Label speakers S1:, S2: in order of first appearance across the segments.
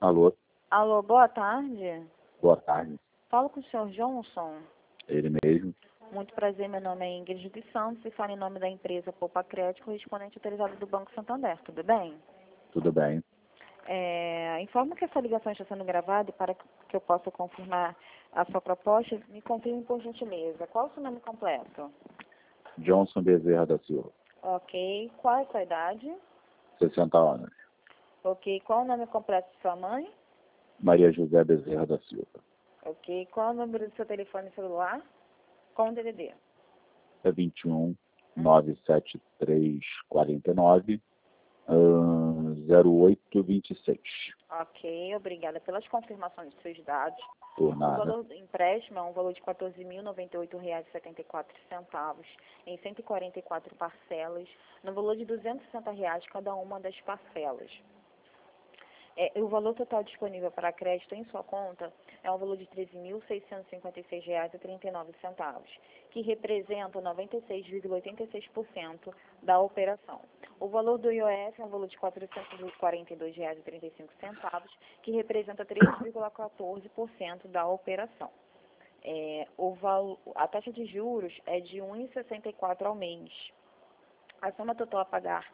S1: Alô,
S2: Alô, boa tarde.
S1: boa tarde.
S2: Falo com o senhor Johnson.
S1: Ele mesmo.
S2: Muito prazer, meu nome é Ingrid dos Santos e falo em nome da empresa Poupa Crédito, correspondente autorizado do Banco Santander. Tudo bem?
S1: Tudo bem.
S2: Informo que essa ligação está sendo gravada e para que eu possa confirmar a sua proposta, me confirme por gentileza. Qual é o seu nome completo?
S1: Johnson Bezerra da Silva,
S2: Ok. Qual é a sua idade?
S1: 60 anos.
S2: Ok. Qual é o nome completo de sua mãe?
S1: Maria José Bezerra da Silva.
S2: Ok. Qual é o número do seu telefone celular? Com o DDD.
S1: É 21 973 49 0826.
S2: Ok, obrigada pelas confirmações dos seus dados.
S1: Por
S2: O
S1: nada.
S2: valor do empréstimo é um valor de R$ 14.098,74 em 144 parcelas, no valor de R$ 260 cada uma das parcelas. O valor total disponível para crédito em sua conta é um valor de R$ 13.656,39, que representa 96,86% da operação. O valor do IOF é um valor de R$ 442,35, que representa 3,14% da operação. A taxa de juros é de 1,64 ao mês. A soma total a pagar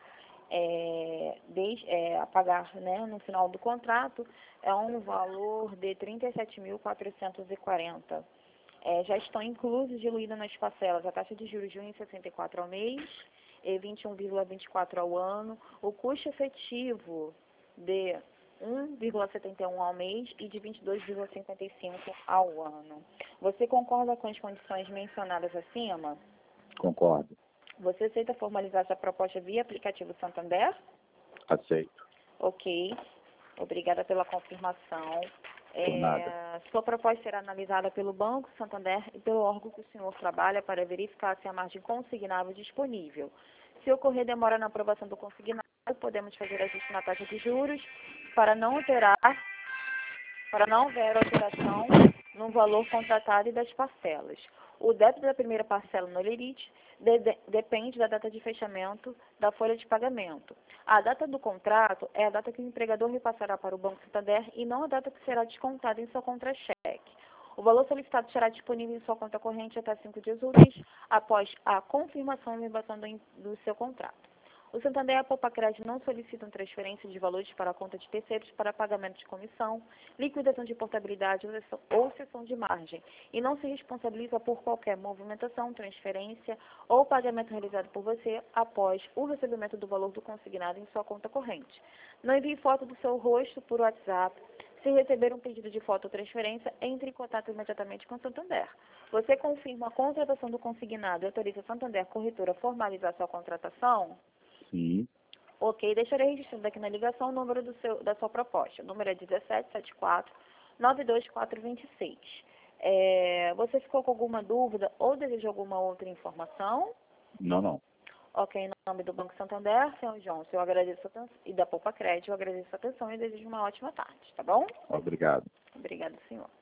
S2: no final do contrato é um valor de R$ 37.440. Já estão inclusos, diluídas nas parcelas, a taxa de juros de 1,64 ao mês e 21,24 ao ano, o custo efetivo de 1,71 ao mês e de 22,55 ao ano. Você concorda com as condições mencionadas acima?
S1: Concordo.
S2: Você aceita formalizar essa proposta via aplicativo Santander?
S1: Aceito.
S2: Ok. Obrigada pela confirmação.
S1: Por nada.
S2: Sua proposta será analisada pelo Banco Santander e pelo órgão que o senhor trabalha para verificar se a margem consignável é disponível. Se ocorrer demora na aprovação do consignado, podemos fazer ajuste na taxa de juros para não haver alteração no valor contratado e das parcelas. O débito da primeira parcela no Lerite depende da data de fechamento da folha de pagamento. A data do contrato é a data que o empregador repassará para o Banco Santander e não a data que será descontada em seu contra-cheque. O valor solicitado será disponível em sua conta corrente até 5 dias úteis após a confirmação e emissão do seu contrato. O Santander e a Poupa Crédito não solicitam transferência de valores para a conta de terceiros para pagamento de comissão, liquidação de portabilidade ou cessão de margem e não se responsabiliza por qualquer movimentação, transferência ou pagamento realizado por você após o recebimento do valor do consignado em sua conta corrente. Não envie foto do seu rosto por WhatsApp. Se receber um pedido de foto ou transferência, entre em contato imediatamente com o Santander. Você confirma a contratação do consignado e autoriza a Santander Corretora a formalizar sua contratação?
S1: Sim.
S2: Ok, deixarei registrado aqui na ligação o número da sua proposta. O número é 1774-92426. Você ficou com alguma dúvida ou deseja alguma outra informação?
S1: Não.
S2: Ok, em nome do Banco Santander, senhor Johnson, eu agradeço a atenção, e da Poupa Crédito, eu agradeço a atenção e desejo uma ótima tarde, tá bom?
S1: Obrigado.
S2: Obrigada, senhor.